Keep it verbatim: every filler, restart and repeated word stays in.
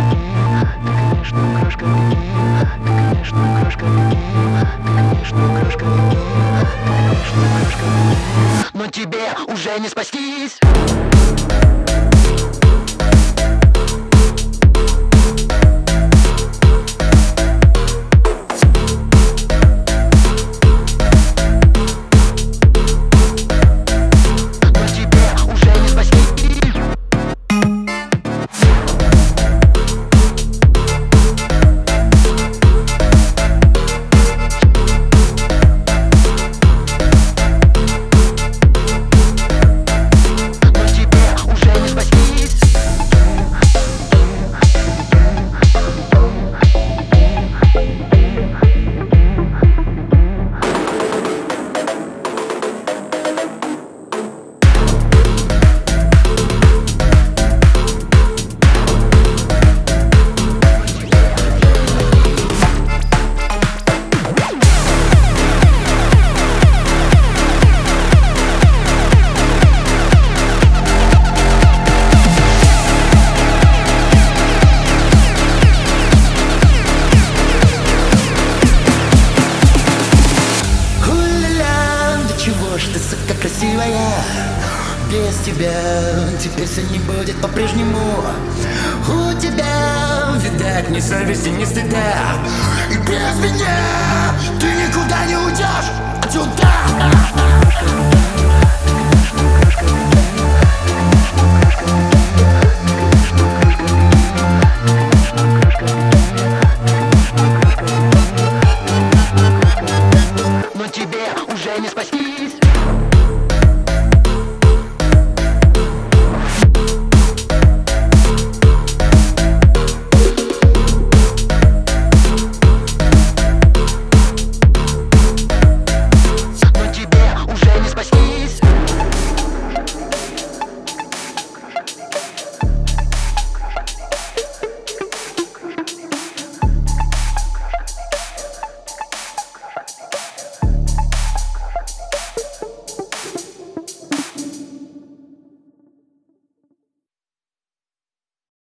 Но тебе уже не спастись. Ты, сука, красивая. Без тебя теперь все не будет по-прежнему. У тебя, видать, ни совести, ни стыда. И без меня ты никуда не уйдешь отсюда.